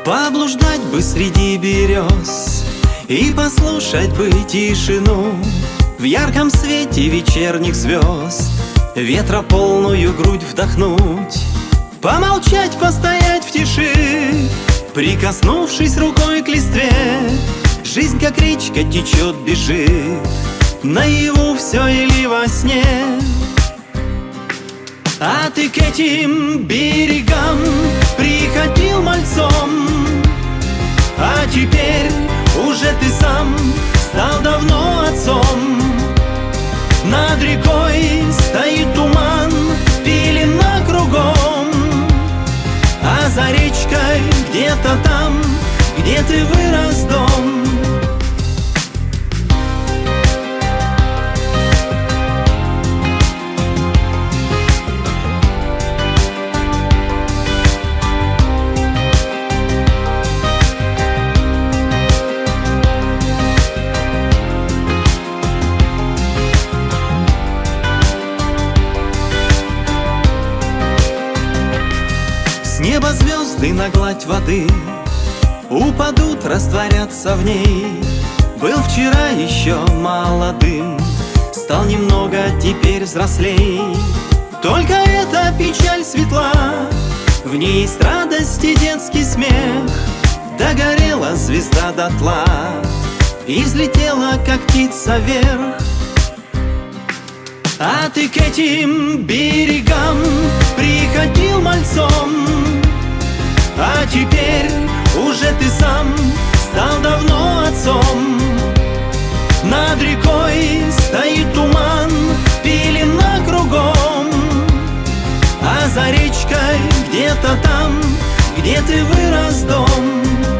Поблуждать бы среди берез и послушать бы тишину в ярком свете вечерних звезд, ветра полную грудь вдохнуть, помолчать, постоять в тиши, прикоснувшись рукой к листве. Жизнь, как речка, течет, бежит, наяву все или во сне. А ты к этим берегам приходил мальцом, а теперь уже ты сам стал давно отцом. Над рекой стоит туман, пелена кругом, а за речкой где-то там, где ты вырос, дом. С неба звезды на гладь воды упадут, растворятся в ней. Был вчера еще молодым, стал немного теперь взрослей. Только эта печаль светла, в ней есть радость и детский смех. Догорела звезда дотла и взлетела, как птица, вверх. А ты к этим берегам приходил мальцом, а теперь уже ты сам стал давно отцом. Над рекой стоит туман, пелена кругом, а за речкой где-то там, где ты вырос, дом.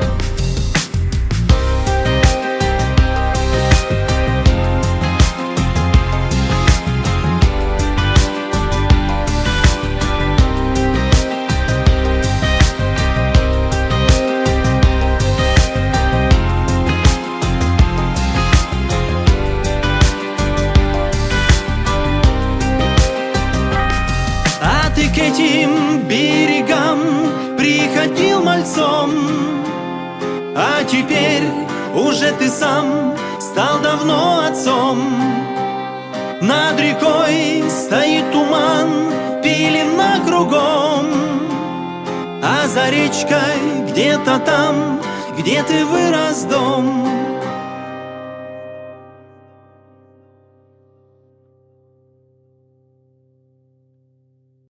Ты к этим берегам приходил мальцом, а теперь уже ты сам стал давно отцом. Над рекой стоит туман, пелена кругом, а за речкой где-то там, где ты вырос, дом.